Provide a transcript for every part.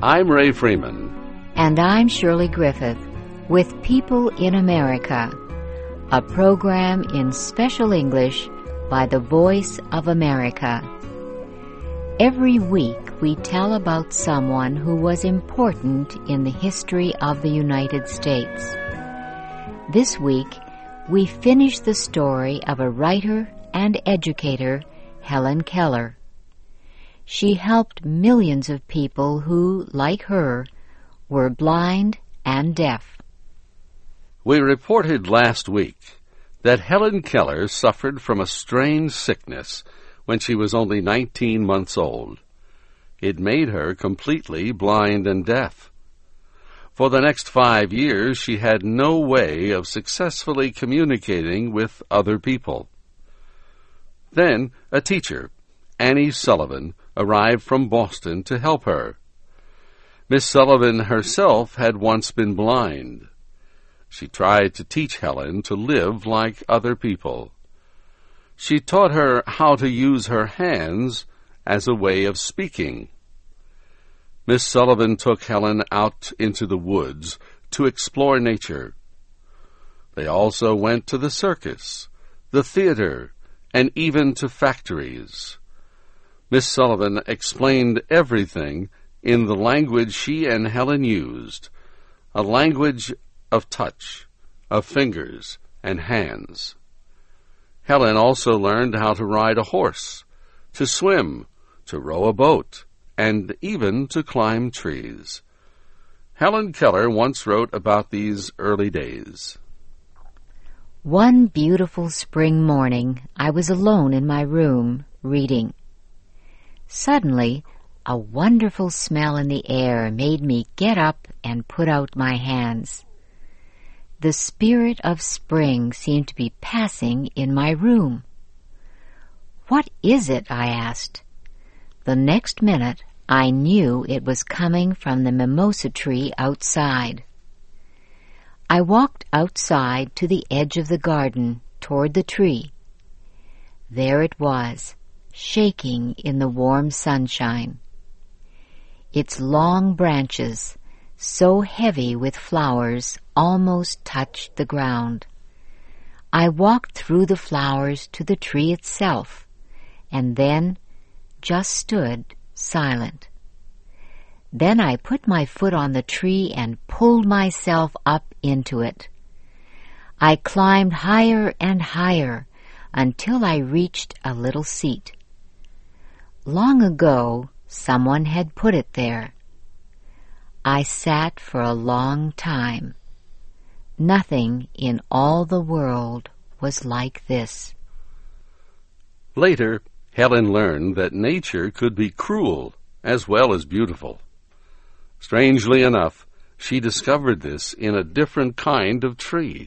I'm Ray Freeman. And I'm Shirley Griffith with People in America, a program in special English by the Voice of America. Every week we tell about someone who was important in the history of the United States. This week we finish the story of a writer and educator, Helen Keller. She helped millions of people who, like her, were blind and deaf. We reported last week that Helen Keller suffered from a strange sickness when she was only 19 months old. It made her completely blind and deaf. For the next 5 years, she had no way of successfully communicating with other people. Then a teacher, Annie Sullivan, arrived from Boston to help her. Miss Sullivan herself had once been blind. She tried to teach Helen to live like other people. She taught her how to use her hands as a way of speaking. Miss Sullivan took Helen out into the woods to explore nature. They also went to the circus, the theater, and even to factories. Miss Sullivan explained everything in the language she and Helen used, a language of touch, of fingers and hands. Helen also learned how to ride a horse, to swim, to row a boat, and even to climb trees. Helen Keller once wrote about these early days. One beautiful spring morning, I was alone in my room, reading. Suddenly, a wonderful smell in the air made me get up and put out my hands. The spirit of spring seemed to be passing in my room. "What is it?" I asked. The next minute, I knew it was coming from the mimosa tree outside. I walked outside to the edge of the garden, toward the tree. There it was, shaking in the warm sunshine. Its long branches, so heavy with flowers, almost touched the ground. I walked through the flowers to the tree itself, and then just stood silent. Then I put my foot on the tree and pulled myself up into it. I climbed higher and higher until I reached a little seat. Long ago, someone had put it there. I sat for a long time. Nothing in all the world was like this. Later, Helen learned that nature could be cruel as well as beautiful. Strangely enough, she discovered this in a different kind of tree.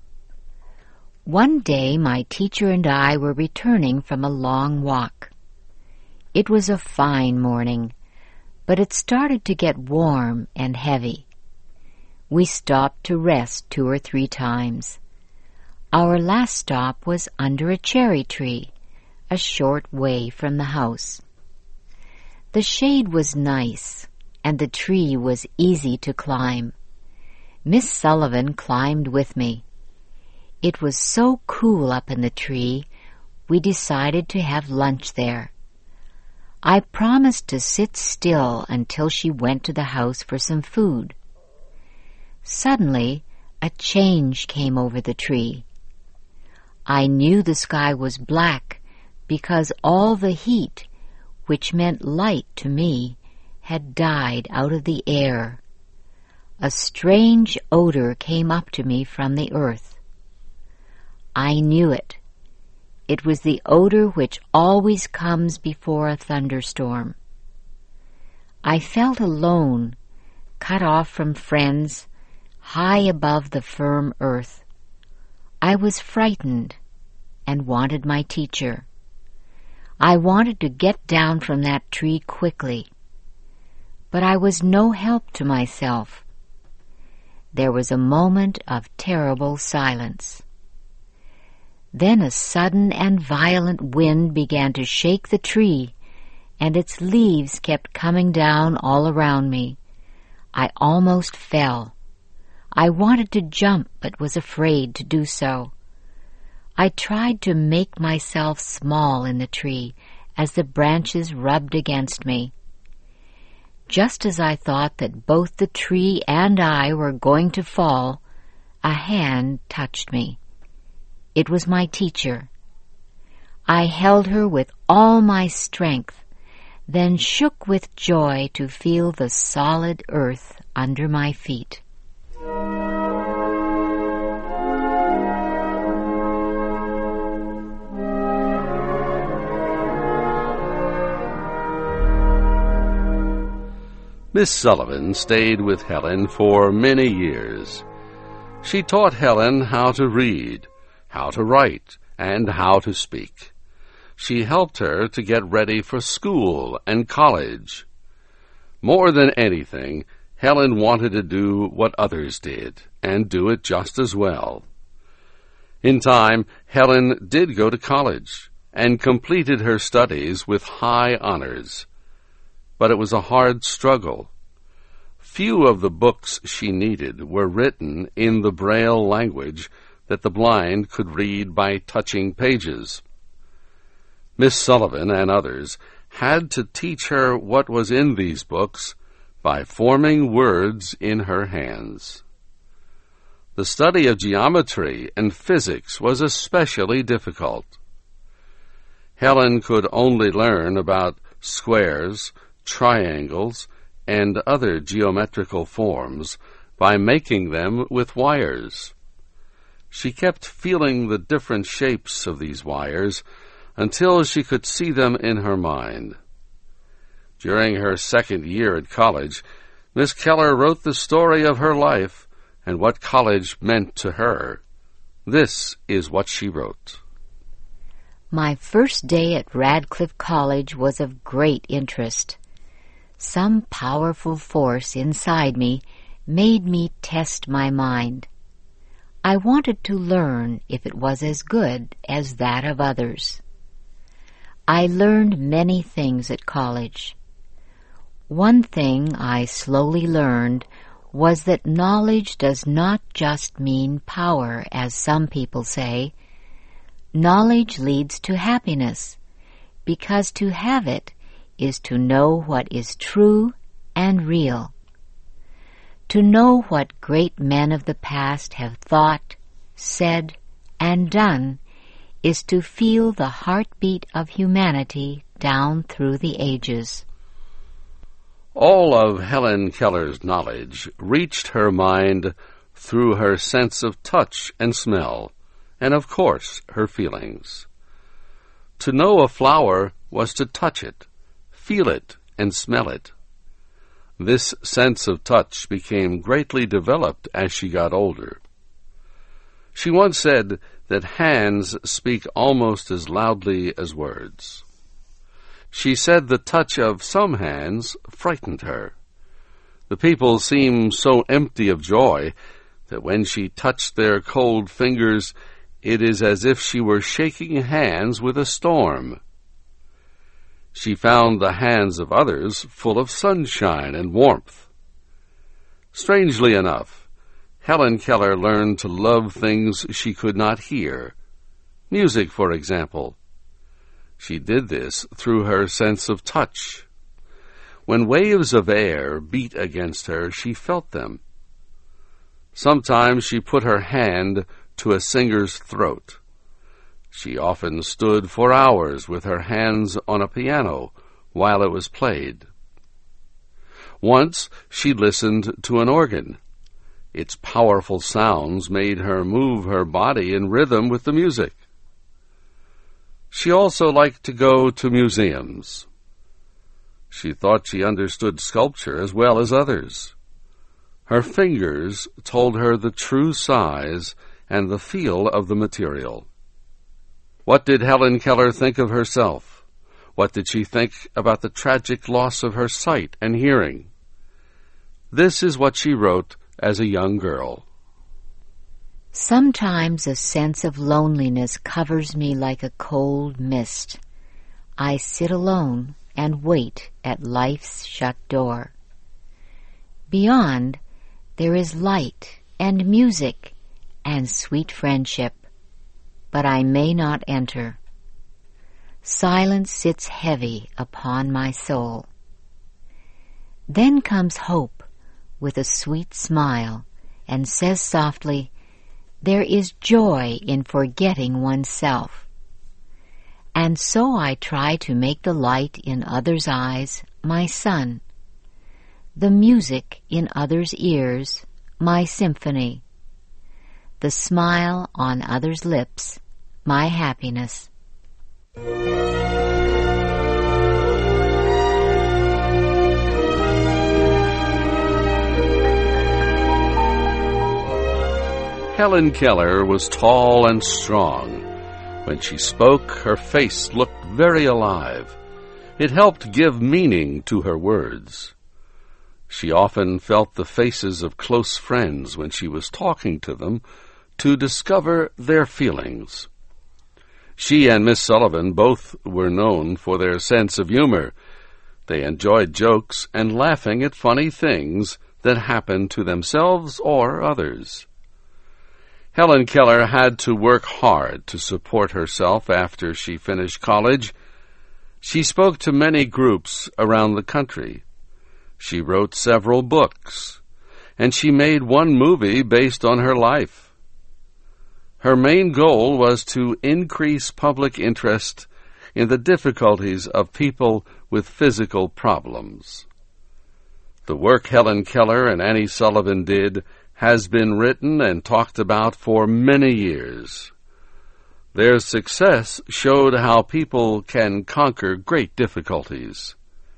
One day my teacher and I were returning from a long walk. It was a fine morning, but it started to get warm and heavy. We stopped to rest 2 or 3 times. Our last stop was under a cherry tree, a short way from the house. The shade was nice, and the tree was easy to climb. Miss Sullivan climbed with me. It was so cool up in the tree, we decided to have lunch there. I promised to sit still until she went to the house for some food. Suddenly, a change came over the tree. I knew the sky was black because all the heat, which meant light to me, had died out of the air. A strange odor came up to me from the earth. I knew it. It was the odor which always comes before a thunderstorm. I felt alone, cut off from friends, high above the firm earth. I was frightened and wanted my teacher. I wanted to get down from that tree quickly, but I was no help to myself. There was a moment of terrible silence. Then a sudden and violent wind began to shake the tree, and its leaves kept coming down all around me. I almost fell. I wanted to jump, but was afraid to do so. I tried to make myself small in the tree as the branches rubbed against me. Just as I thought that both the tree and I were going to fall, a hand touched me. It was my teacher. I held her with all my strength, then shook with joy to feel the solid earth under my feet. Miss Sullivan stayed with Helen for many years. She taught Helen how to read, how to write, and how to speak. She helped her to get ready for school and college. More than anything, Helen wanted to do what others did, and do it just as well. In time, Helen did go to college, and completed her studies with high honors. But it was a hard struggle. Few of the books she needed were written in the Braille language that the blind could read by touching pages. Miss Sullivan and others had to teach her what was in these books by forming words in her hands. The study of geometry and physics was especially difficult. Helen could only learn about squares, triangles, and other geometrical forms by making them with wires. She kept feeling the different shapes of these wires until she could see them in her mind. During her second year at college, Miss Keller wrote the story of her life and what college meant to her. This is what she wrote. My first day at Radcliffe College was of great interest. Some powerful force inside me made me test my mind. I wanted to learn if it was as good as that of others. I learned many things at college. One thing I slowly learned was that knowledge does not just mean power, as some people say. Knowledge leads to happiness, because to have it is to know what is true and real. To know what great men of the past have thought, said, and done is to feel the heartbeat of humanity down through the ages. All of Helen Keller's knowledge reached her mind through her sense of touch and smell, and of course her feelings. To know a flower was to touch it, feel it, and smell it. This sense of touch became greatly developed as she got older. She once said that hands speak almost as loudly as words. She said the touch of some hands frightened her. The people seemed so empty of joy that when she touched their cold fingers, it is as if she were shaking hands with a storm. She found the hands of others full of sunshine and warmth. Strangely enough, Helen Keller learned to love things she could not hear. Music, for example. She did this through her sense of touch. When waves of air beat against her, she felt them. Sometimes she put her hand to a singer's throat. She often stood for hours with her hands on a piano while it was played. Once she listened to an organ. Its powerful sounds made her move her body in rhythm with the music. She also liked to go to museums. She thought she understood sculpture as well as others. Her fingers told her the true size and the feel of the material. What did Helen Keller think of herself? What did she think about the tragic loss of her sight and hearing? This is what she wrote as a young girl. Sometimes a sense of loneliness covers me like a cold mist. I sit alone and wait at life's shut door. Beyond, there is light and music and sweet friendship, but I may not enter. Silence sits heavy upon my soul. Then comes hope with a sweet smile and says softly, there is joy in forgetting oneself. And so I try to make the light in others' eyes my sun, the music in others' ears my symphony, the smile on others' lips my happiness. Helen Keller was tall and strong. When she spoke, her face looked very alive. It helped give meaning to her words. She often felt the faces of close friends when she was talking to them to discover their feelings. She and Miss Sullivan both were known for their sense of humor. They enjoyed jokes and laughing at funny things that happened to themselves or others. Helen Keller had to work hard to support herself after she finished college. She spoke to many groups around the country. She wrote several books, and she made one movie based on her life. Her main goal was to increase public interest in the difficulties of people with physical problems. The work Helen Keller and Annie Sullivan did has been written and talked about for many years. Their success showed how people can conquer great difficulties.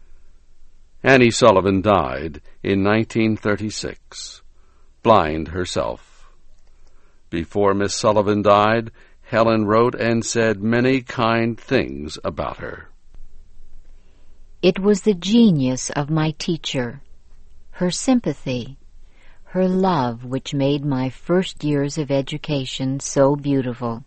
Annie Sullivan died in 1936, blind herself. Before Miss Sullivan died, Helen wrote and said many kind things about her. It was the genius of my teacher, her sympathy, her love which made my first years of education so beautiful.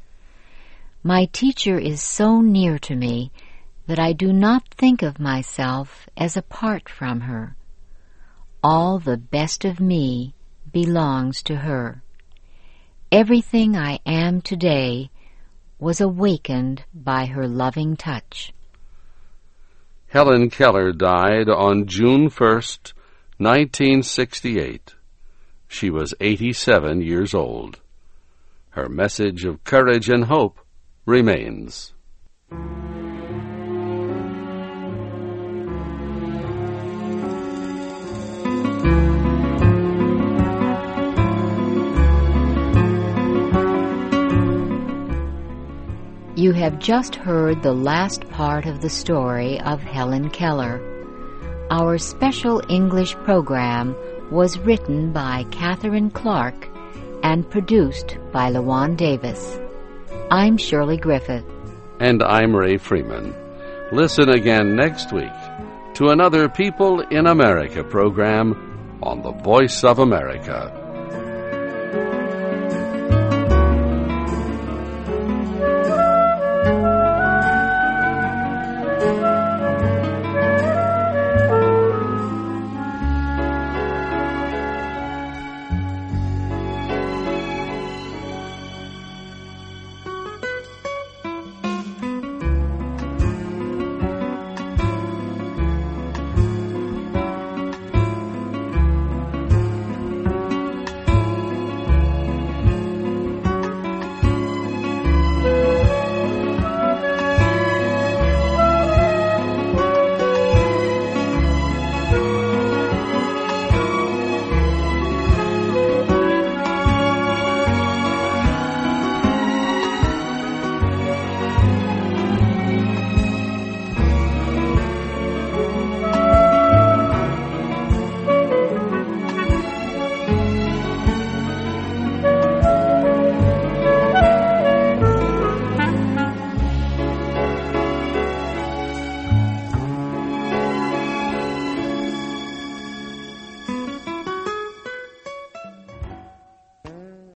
My teacher is so near to me that I do not think of myself as apart from her. All the best of me belongs to her. Everything I am today was awakened by her loving touch. Helen Keller died on June 1st, 1968. She was 87 years old. Her message of courage and hope remains. You have just heard the last part of the story of Helen Keller. Our special English program was written by Catherine Clark and produced by LaJuan Davis. I'm Shirley Griffith. And I'm Ray Freeman. Listen again next week to another People in America program on the Voice of America.